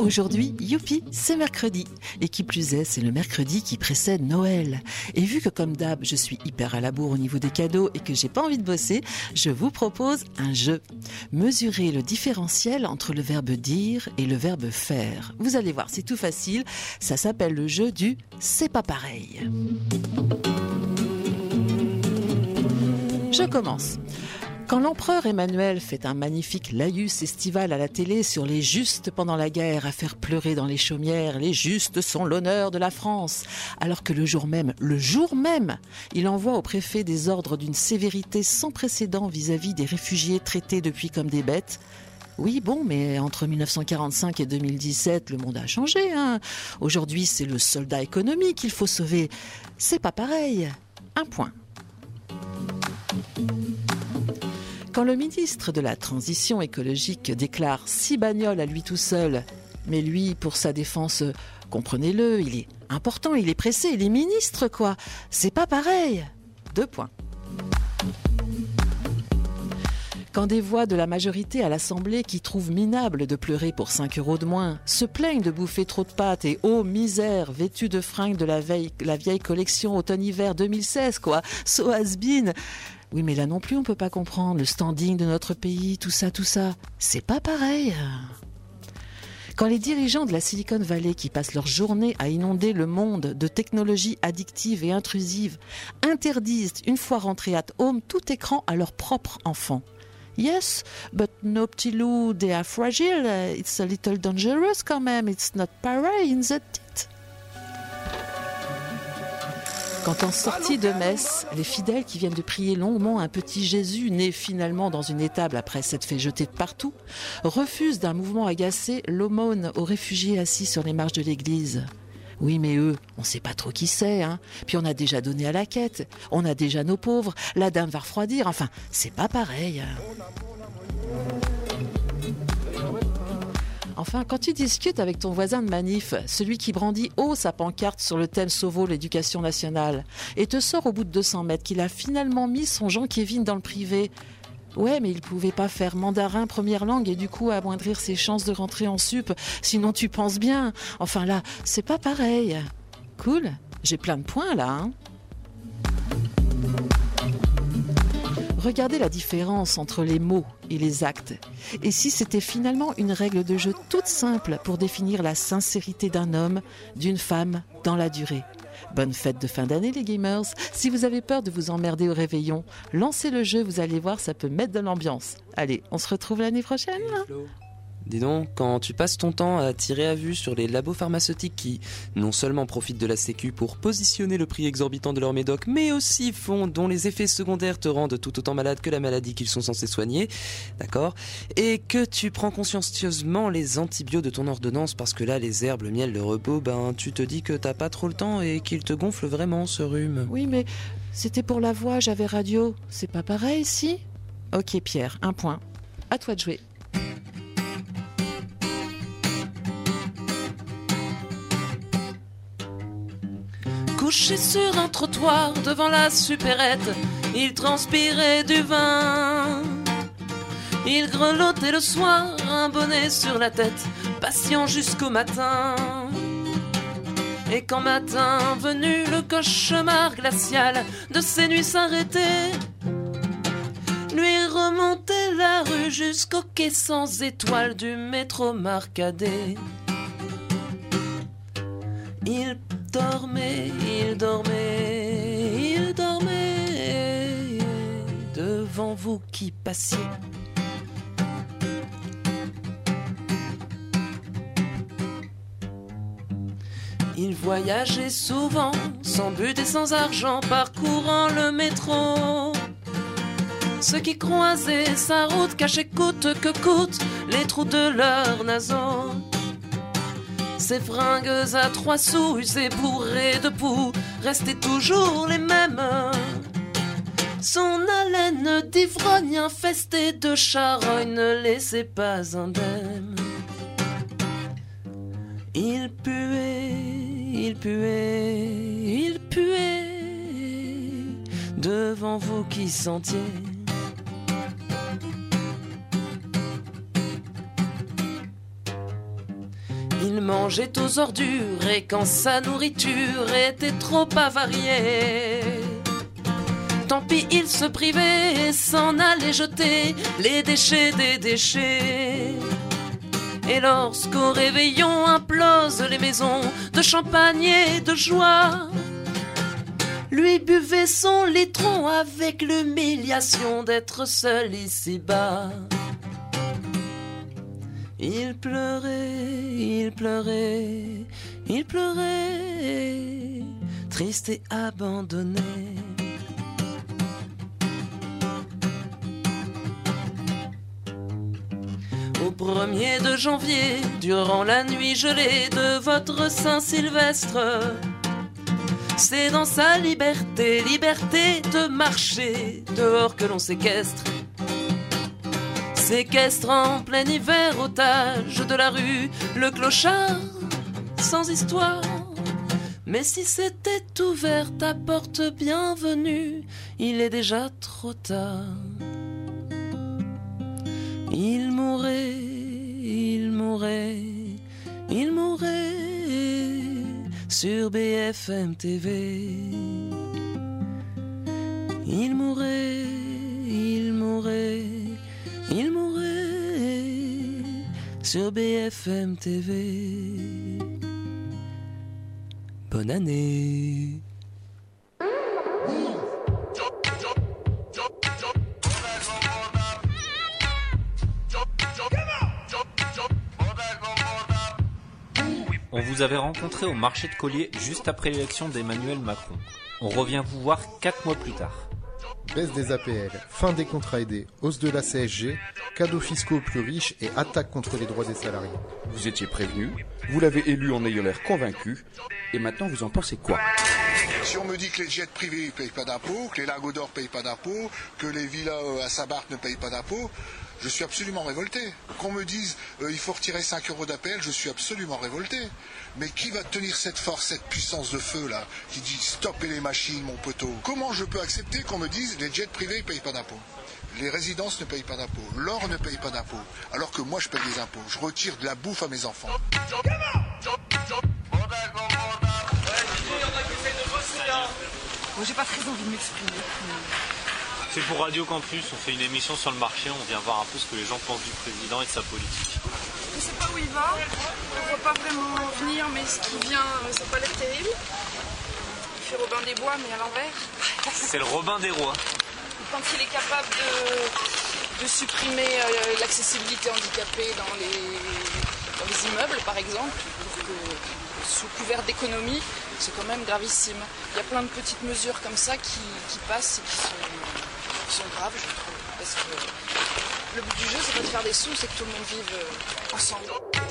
Aujourd'hui, youpi, c'est mercredi. Et qui plus est, c'est le mercredi qui précède Noël. Et vu que comme d'hab, je suis hyper à la bourre au niveau des cadeaux et que j'ai pas envie de bosser, je vous propose un jeu. Mesurez le différentiel entre le verbe dire et le verbe faire. Vous allez voir, c'est tout facile. Ça s'appelle le jeu du « c'est pas pareil ». Je commence. Quand l'empereur Emmanuel fait un magnifique laïus estival à la télé sur les justes pendant la guerre à faire pleurer dans les chaumières, les justes sont l'honneur de la France, alors que le jour même, il envoie au préfet des ordres d'une sévérité sans précédent vis-à-vis des réfugiés traités depuis comme des bêtes. Oui, bon, mais entre 1945 et 2017, le monde a changé, hein. Aujourd'hui, c'est le soldat économique qu'il faut sauver. C'est pas pareil. Un point. Quand le ministre de la Transition écologique déclare 6 bagnoles à lui tout seul, mais lui, pour sa défense, comprenez-le, il est important, il est pressé, il est ministre, quoi. C'est pas pareil. 2 points. Quand des voix de la majorité à l'Assemblée qui trouvent minable de pleurer pour 5 € de moins, se plaignent de bouffer trop de pâtes et oh misère, vêtues de fringues de la vieille collection automne-hiver 2016, quoi. So has been. Oui, mais là non plus, on peut pas comprendre le standing de notre pays, tout ça. C'est pas pareil. Quand les dirigeants de la Silicon Valley qui passent leur journée à inonder le monde de technologies addictives et intrusives interdisent, une fois rentrés at home, tout écran à leurs propres enfants. Yes, but no petit loup, they are fragile. It's a little dangerous quand même. It's not pareil in the tit. Quand en sortie de messe, les fidèles qui viennent de prier longuement un petit Jésus né finalement dans une étable après s'être fait jeter de partout, refusent d'un mouvement agacé l'aumône aux réfugiés assis sur les marches de l'église. Oui, mais eux, on sait pas trop qui c'est, hein. Puis on a déjà donné à la quête, on a déjà nos pauvres, la dame va refroidir, enfin, c'est pas pareil. Enfin, quand tu discutes avec ton voisin de manif, celui qui brandit haut sa pancarte sur le thème Sauvo l'éducation nationale, et te sort au bout de 200 mètres qu'il a finalement mis son Jean-Kévin dans le privé. Ouais, mais il pouvait pas faire mandarin première langue et du coup amoindrir ses chances de rentrer en sup, sinon tu penses bien. Enfin là, c'est pas pareil. Cool, j'ai plein de points là, hein. Regardez la différence entre les mots et les actes. Et si c'était finalement une règle de jeu toute simple pour définir la sincérité d'un homme, d'une femme, dans la durée. Bonne fête de fin d'année les gamers. Si vous avez peur de vous emmerder au réveillon, lancez le jeu, vous allez voir, ça peut mettre de l'ambiance. Allez, on se retrouve l'année prochaine. Dis donc, quand tu passes ton temps à tirer à vue sur les labos pharmaceutiques qui non seulement profitent de la sécu pour positionner le prix exorbitant de leur médoc, mais aussi dont les effets secondaires te rendent tout autant malade que la maladie qu'ils sont censés soigner, d'accord, et que tu prends consciencieusement les antibiotiques de ton ordonnance parce que là, les herbes, le miel, le repos, tu te dis que t'as pas trop le temps et qu'il te gonfle vraiment ce rhume. Oui, mais c'était pour la voix, j'avais radio. C'est pas pareil, si ? Ok Pierre, 1 point. À toi de jouer. Couché sur un trottoir devant la supérette, il transpirait du vin. Il grelottait le soir, un bonnet sur la tête, patient jusqu'au matin. Et quand matin venu le cauchemar glacial de ces nuits s'arrêter, lui remontait la rue jusqu'au quai sans étoiles du métro Marcadet. Il dormait devant vous qui passiez. Il voyageait souvent, sans but et sans argent, parcourant le métro. Ceux qui croisaient sa route cachaient coûte que coûte les trous de leurs naseaux. Ses fringues à 3 sous, usées bourrées de poux, restaient toujours les mêmes. Son haleine d'ivrogne infestée de charognes ne laissait pas indemne. Il puait devant vous qui sentiez. mangeait aux ordures et quand sa nourriture était trop avariée, tant pis, il se privait et s'en allait jeter les déchets des déchets. Et lorsqu'au réveillon implosent les maisons de champagne et de joie, lui buvait son litron avec l'humiliation d'être seul ici-bas. Il pleurait, il pleurait, il pleurait, triste et abandonné. Au 1er de janvier, durant la nuit gelée de votre Saint-Sylvestre, c'est dans sa liberté, liberté de marcher dehors que l'on séquestre. Séquestre en plein hiver, otage de la rue, le clochard sans histoire. Mais si c'était ouvert ta porte, bienvenue, il est déjà trop tard. Il mourrait, il mourrait, il mourrait sur BFM TV. Il mourrait, il mourrait, il mourrait sur BFM TV. Bonne année. On vous avait rencontré au marché de Collier juste après l'élection d'Emmanuel Macron. On revient vous voir 4 mois plus tard. Baisse des APL, fin des contrats aidés, hausse de la CSG, cadeaux fiscaux aux plus riches et attaque contre les droits des salariés. Vous étiez prévenu, vous l'avez élu en ayant l'air convaincu, et maintenant vous en pensez quoi? Si on me dit que les jets privés ne payent pas d'impôts, que les lingots d'or ne payent pas d'impôts, que les villas à Saint-Barth ne payent pas d'impôts, je suis absolument révolté. Qu'on me dise il faut retirer 5 euros d'APL, je suis absolument révolté. Mais qui va tenir cette force, cette puissance de feu là, qui dit stoppez les machines mon poteau? Comment je peux accepter qu'on me dise les jets privés ne payent pas d'impôts? Les résidences ne payent pas d'impôts, l'or ne paye pas d'impôts, alors que moi je paye des impôts. Je retire de la bouffe à mes enfants. Moi j'ai pas très envie de m'exprimer. C'est pour Radio Campus, on fait une émission sur le marché, on vient voir un peu ce que les gens pensent du président et de sa politique. Je sais pas où il va, on voit pas vraiment venir, mais ce qui vient, ça n'a pas l'air terrible. Il fait Robin des Bois, mais à l'envers. C'est le Robin des Rois. Quand il est capable de supprimer l'accessibilité handicapée dans les immeubles, par exemple, pour que, sous couvert d'économie, c'est quand même gravissime. Il y a plein de petites mesures comme ça qui passent et qui sont graves, je trouve. Parce que le but du jeu, c'est pas de faire des sous, c'est que tout le monde vive ensemble.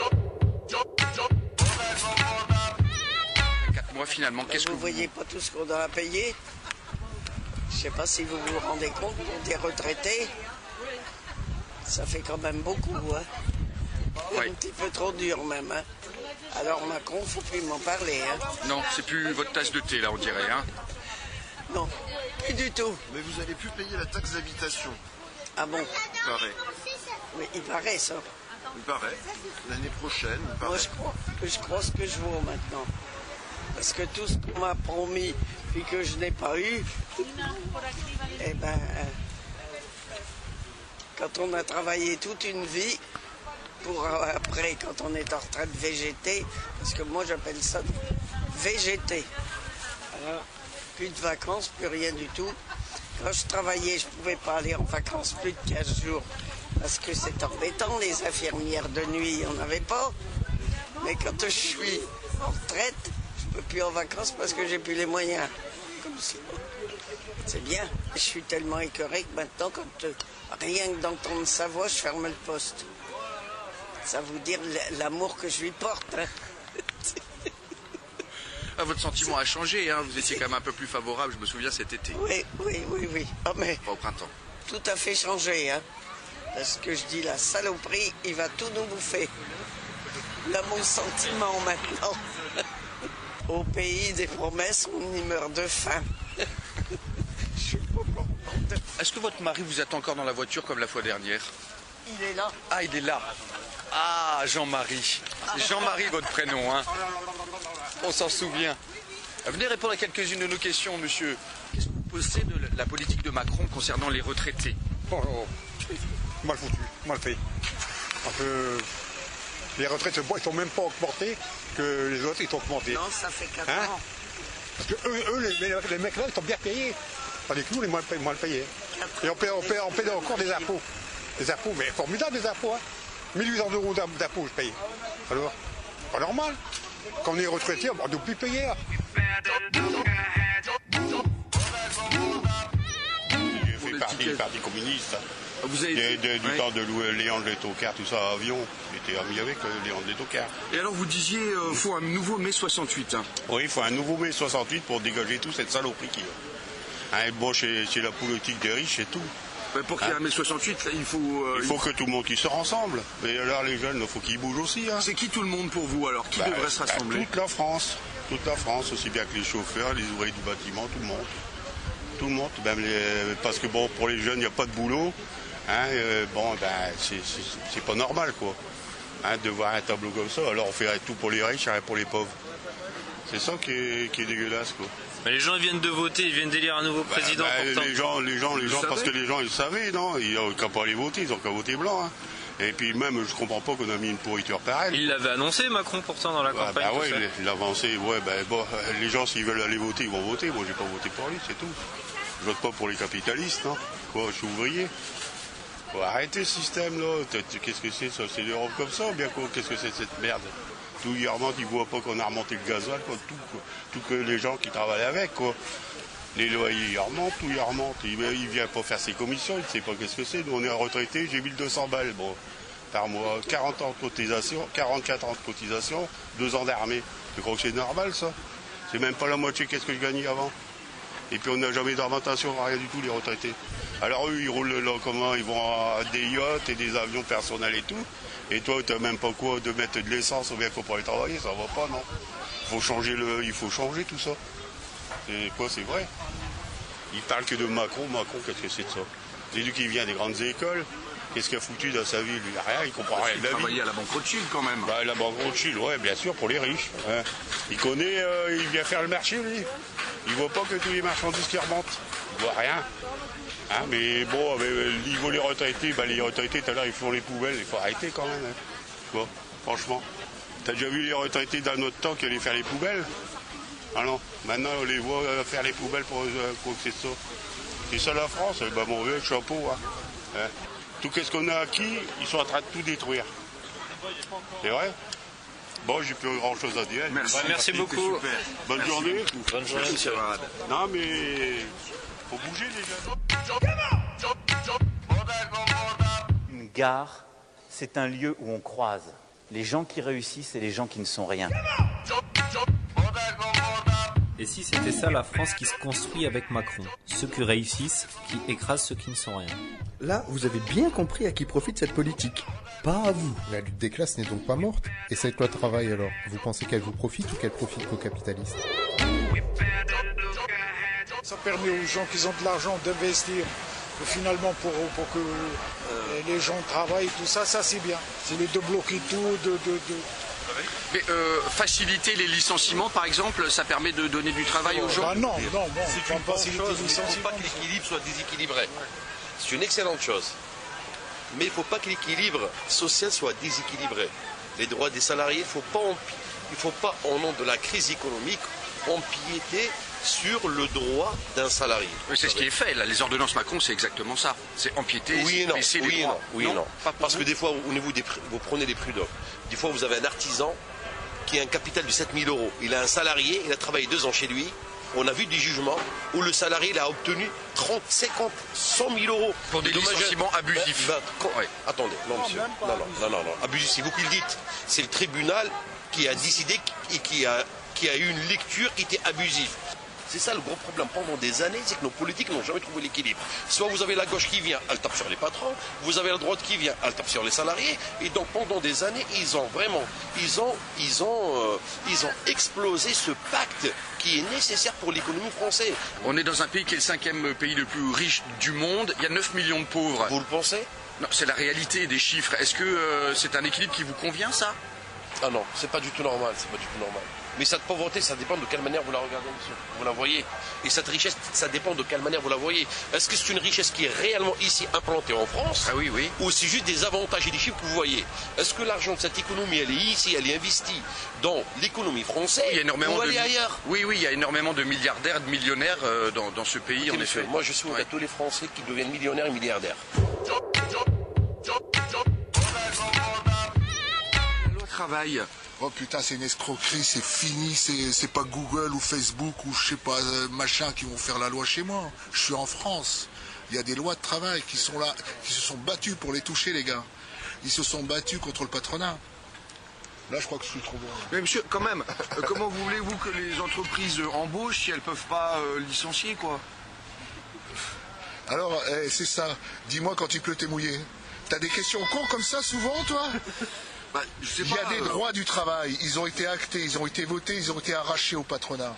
4 mois finalement, qu'est-ce que vous voyez pas tout ce qu'on doit payer? Je sais pas si vous vous rendez compte, pour des retraités, ça fait quand même beaucoup, hein. Ouais. Un petit peu trop dur même, hein. Alors Macron, faut plus m'en parler, hein. Non, c'est plus votre tasse de thé là, on dirait, hein. Non, plus du tout. Mais vous allez plus payer la taxe d'habitation. Ah bon? Il paraît. Oui, il paraît ça. Il paraît. L'année prochaine, il paraît. Moi, je crois ce que je vaux maintenant. Parce que tout ce qu'on m'a promis puis que je n'ai pas eu, eh ben, quand on a travaillé toute une vie, pour après, quand on est en retraite, végéter, parce que moi j'appelle ça végéter. Alors, plus de vacances, plus rien du tout. Quand je travaillais, je ne pouvais pas aller en vacances plus de 15 jours, parce que c'est embêtant, les infirmières de nuit, il n'y en avait pas. Mais quand je suis en retraite, je ne peux plus en vacances parce que j'ai plus les moyens. Comme ça. C'est bien. Je suis tellement écœuré que maintenant, quand rien que d'entendre sa voix, je ferme le poste. Ça veut dire l'amour que je lui porte. Hein. Ah, votre sentiment a changé, hein. Vous étiez quand même un peu plus favorable, je me souviens, cet été. Oui. Oh, mais Pas au printemps. tout à fait changé, hein. Parce que je dis, la saloperie, il va tout nous bouffer. Là, mon sentiment maintenant. Au pays des promesses, on y meurt de faim. Je suis pas contente. Est-ce que votre mari vous attend encore dans la voiture comme la fois dernière? Il est là. Ah, il est là. Ah, Jean-Marie. Jean-Marie, votre prénom, hein. On s'en souvient. Venez répondre à quelques-unes de nos questions, monsieur. Qu'est-ce que vous pensez de la politique de Macron concernant les retraités? Mal foutu, mal fait. Les retraites ils sont même pas augmentées que les autres ils sont augmentés. Non, ça fait 4 ans. Parce que eux les mecs là, ils sont bien payés. Tandis que nous, les moins payés. Et on paie encore des impôts. Des impôts, mais formidables des impôts. 1800 € d'impôts, je paye. Alors, pas normal. Quand on est retraité, on ne doit plus payer. J'ai fait partie du Parti communiste. Vous avez... du temps de Léon de Létocard, tout ça, à avion. J'étais ami avec Léon de Létocard. Et alors vous disiez, il faut un nouveau mai 68. Hein. Oui, il faut un nouveau mai 68 pour dégager toute cette saloperie qu'il y a. Hein, bon, c'est la politique des riches, c'est tout. Mais pour qu'il y ait un mai 68, là, il faut... il faut que tout le monde qui sort ensemble. Mais alors les jeunes, il faut qu'ils bougent aussi. Hein. C'est qui tout le monde pour vous alors? Qui devrait se rassembler? Toute la France. Toute la France, aussi bien que les chauffeurs, les ouvriers du bâtiment, tout le monde. Tout le monde. Même parce que bon, pour les jeunes, il n'y a pas de boulot. Hein, c'est pas normal, quoi. Hein, de voir un tableau comme ça. Alors on fait tout pour les riches, rien pour les pauvres. C'est ça qui est dégueulasse, quoi. Mais les gens ils viennent de voter, ils viennent d'élire un nouveau président. Les gens, parce que les gens ils savaient, non? Ils n'ont qu'à pas aller voter, ils ont qu'à voter blanc. Hein. Et puis même, je comprends pas qu'on a mis une pourriture pareille. Il l'avait annoncé, Macron, pourtant, dans la campagne. Oui, il l'a avancé. Ouais, bon, les gens, s'ils veulent aller voter, ils vont voter. Moi, j'ai pas voté pour lui, c'est tout. Je vote pas pour les capitalistes, hein. Quoi, je suis ouvrier. Faut arrêter ce système-là. Qu'est-ce que c'est, ça? C'est l'Europe comme ça, ou bien quoi? Qu'est-ce que c'est cette merde? Tout ils remontent, ils voient pas qu'on a remonté le gasoil, quoi. Tout que les gens qui travaillent avec, quoi. Les loyers, ils remontent, tout ils remontent. Il vient pas faire ses commissions, il ne sait pas qu'est-ce que c'est. Nous, on est retraités, j'ai 1200 balles, bon, par mois. 40 ans de cotisation, 44 ans de cotisation, 2 ans d'armée. Tu crois que c'est normal, ça? C'est même pas la moitié qu'est-ce que je gagnais avant. Et puis on n'a jamais d'augmentation, rien du tout, les retraités. Alors eux, ils roulent là, comment? Ils vont à des yachts et des avions personnels et tout. Et toi, tu n'as même pas quoi de mettre de l'essence ou bien faut pas aller travailler, ça va pas, non? Il faut changer tout ça. C'est quoi, c'est vrai? Il parle que de Macron, qu'est-ce que c'est de ça? C'est lui qui vient des grandes écoles. Qu'est-ce qu'il a foutu dans sa vie? Lui, rien, il comprend rien de la vie. Il travaillait à la Banque Rothschild quand même. Bah, la Banque Rothschild, ouais, bien sûr, pour les riches. Hein. Il connaît, il vient faire le marché, lui. Il voit pas que tous les marchandises qui remontent. Il voit rien. Hein, mais bon, niveau les retraités, les retraités, tout à l'heure, ils font les poubelles. Il faut arrêter quand même. Hein. Bon, franchement. T'as déjà vu les retraités dans notre temps qui allaient faire les poubelles? Ah non, maintenant on les voit faire les poubelles pour quoi que c'est ça. C'est ça la France, mon vieux chapeau. Hein. Tout ce qu'on a acquis, ils sont en train de tout détruire. C'est vrai? Bon, j'ai plus grand chose à dire. Merci beaucoup. Bonne journée. Bonne journée, monsieur. Non mais faut bouger les gars. Une gare, c'est un lieu où on croise les gens qui réussissent et les gens qui ne sont rien. Et si c'était ça la France qui se construit avec Macron? Ceux qui réussissent, qui écrasent ceux qui ne sont rien. Là, vous avez bien compris à qui profite cette politique. Pas à vous. La lutte des classes n'est donc pas morte. Et cette loi travail alors? Vous pensez qu'elle vous profite ou qu'elle profite aux capitalistes? Ça permet aux gens qui ont de l'argent d'investir. Finalement, pour que les gens travaillent, tout ça, c'est bien. C'est de bloquer tout, Mais faciliter les licenciements, par exemple, ça permet de donner du travail aux gens? Non, c'est une bonne chose, mais il ne faut pas que l'équilibre soit déséquilibré. C'est une excellente chose. Mais il ne faut pas que l'équilibre social soit déséquilibré. Les droits des salariés, il ne faut pas, au nom de la crise économique, empiéter sur le droit d'un salarié. C'est ce qui est fait, là. Les ordonnances Macron, c'est exactement ça. C'est empiéter, baisser les droits. Oui et non. Parce que des fois, au niveau vous prenez les prud'hommes. Des fois, vous avez un artisan qui a un capital de 7 000 €. Il a un salarié, il a travaillé 2 ans chez lui. On a vu des jugements où le salarié il a obtenu 30, 50, 100 000 € pour des licenciements abusifs. Attendez, non monsieur, non, abusif, c'est vous qui le dites. C'est le tribunal qui a décidé et qui a eu une lecture qui était abusive. C'est ça le gros problème pendant des années, c'est que nos politiques n'ont jamais trouvé l'équilibre. Soit vous avez la gauche qui vient, elle tape sur les patrons, vous avez la droite qui vient, elle tape sur les salariés, et donc pendant des années, ils ont explosé ce pacte qui est nécessaire pour l'économie française. On est dans un pays qui est le 5e pays le plus riche du monde, il y a 9 millions de pauvres. Vous le pensez? Non, c'est la réalité des chiffres. Est-ce que c'est un équilibre qui vous convient, ça? Ah non, c'est pas du tout normal, c'est pas du tout normal. Mais cette pauvreté, ça dépend de quelle manière vous la regardez, monsieur. Vous la voyez. Et cette richesse, ça dépend de quelle manière vous la voyez. Est-ce que c'est une richesse qui est réellement ici implantée en France? Ah oui, oui. Ou c'est juste des avantages et des chiffres que vous voyez? Est-ce que l'argent de cette économie, elle est ici, elle est investie dans l'économie française? Il y a énormément ou elle est ailleurs? Oui, oui, il y a énormément de milliardaires, de millionnaires dans ce pays, Ok, en monsieur, effet. moi, je souhaite à tous les Français qui deviennent millionnaires et milliardaires. La loi travail. Oh putain, c'est une escroquerie, c'est fini, c'est pas Google ou Facebook ou je sais pas, machin qui vont faire la loi chez moi. Je suis en France. Il y a des lois de travail qui sont là, qui se sont battues pour les toucher, les gars. Ils se sont battus contre le patronat. Là, je crois que je suis trop bon. Mais monsieur, quand même, comment voulez-vous que les entreprises embauchent si elles peuvent pas licencier, quoi? Alors, c'est ça. Dis-moi quand il pleut, t'es mouillé. T'as des questions cons comme ça souvent, toi? Bah, je sais il y a des droits du travail, ils ont été actés, ils ont été votés, ils ont été arrachés au patronat.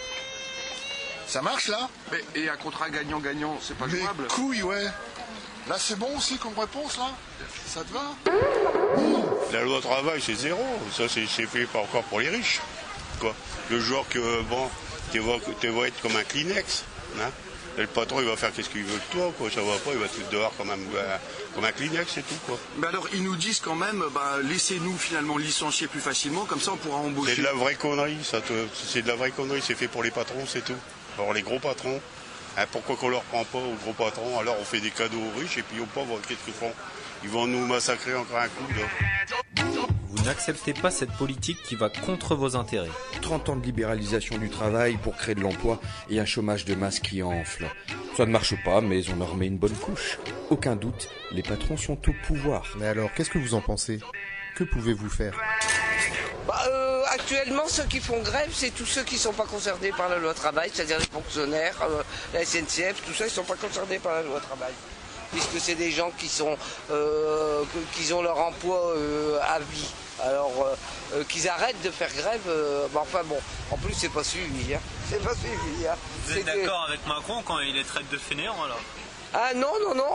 Ça marche là? Mais, et un contrat gagnant-gagnant, c'est pas jouable? Mais couilles, ouais. Là c'est bon aussi comme réponse là? Ça te va? La loi travail c'est zéro, ça c'est fait pas encore pour les riches. Quoi. Le jour que bon, tu vas être comme un Kleenex. Hein? Et le patron, il va faire qu'est-ce qu'il veut de toi, quoi. Ça va pas, il va te foutre dehors comme un Kleenex, c'est tout, quoi. Mais alors, ils nous disent quand même, laissez-nous finalement licencier plus facilement, comme ça on pourra embaucher. C'est de la vraie connerie, c'est de la vraie connerie, c'est fait pour les patrons, c'est tout. Alors les gros patrons, hein, pourquoi qu'on leur prend pas aux gros patrons? Alors on fait des cadeaux aux riches et puis aux pauvres, qu'est-ce qu'ils font? Ils vont nous massacrer encore un coup, là. Vous n'acceptez pas cette politique qui va contre vos intérêts. 30 ans de libéralisation du travail pour créer de l'emploi et un chômage de masse qui enfle. Ça ne marche pas, mais on en remet une bonne couche. Aucun doute, les patrons sont au pouvoir. Mais alors, qu'est-ce que vous en pensez? Que pouvez-vous faire? Actuellement, ceux qui font grève, c'est tous ceux qui ne sont pas concernés par la loi travail, c'est-à-dire les fonctionnaires, la SNCF, tout ça, ils ne sont pas concernés par la loi travail. Puisque c'est des gens qui sont qui ont leur emploi à vie. Alors qu'ils arrêtent de faire grève, enfin bon, en plus c'est pas suivi. Hein. C'est pas suivi. Hein. Vous êtes d'accord avec Macron quand il les traite de fainéants alors? Ah non.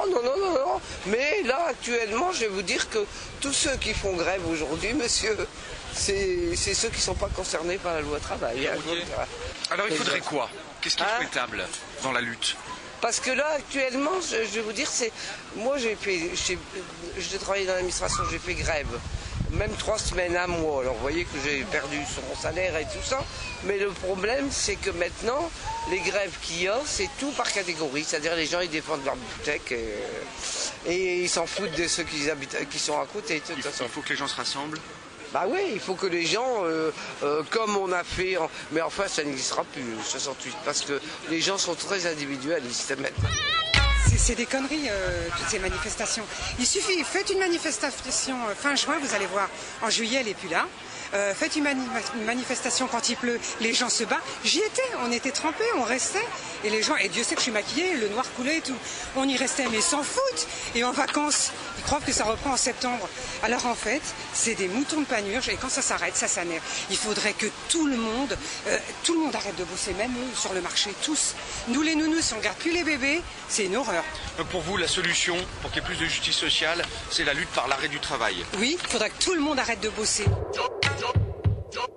Mais là actuellement, je vais vous dire que tous ceux qui font grève aujourd'hui, monsieur, c'est ceux qui ne sont pas concernés par la loi travail. Hein, okay. Alors il faudrait quoi? Qu'est-ce qui est souhaitable dans la lutte? Parce que là, actuellement, je vais vous dire, moi j'ai travaillé dans l'administration, j'ai fait grève, même 3 semaines, un mois. Alors vous voyez que j'ai perdu son salaire et tout ça. Mais le problème, c'est que maintenant, les grèves qu'il y a, c'est tout par catégorie. C'est-à-dire les gens, ils défendent leur bibliothèque et ils s'en foutent de ceux qui sont à côté. Il faut que les gens se rassemblent. Bah oui, il faut que les gens, comme on a fait, mais enfin ça n'existera plus, 68, parce que les gens sont très individualistes maintenant. C'est des conneries, toutes ces manifestations. Il suffit, faites une manifestation fin juin, vous allez voir, en juillet elle n'est plus là. Faites une manifestation quand il pleut, les gens se battent. J'y étais, on était trempés, on restait. Et les gens, et Dieu sait que je suis maquillée, le noir coulait et tout. On y restait, mais s'en foutent. Et en vacances, ils croient que ça reprend en septembre. Alors en fait, c'est des moutons de panurge. Et quand ça s'arrête, ça s'énerve. Il faudrait que tout le monde arrête de bosser, même eux, sur le marché, tous. Nous les nounous, si on garde plus les bébés, c'est une horreur. Pour vous, la solution, pour qu'il y ait plus de justice sociale, c'est la lutte par l'arrêt du travail. Oui, il faudrait que tout le monde arrête de bosser.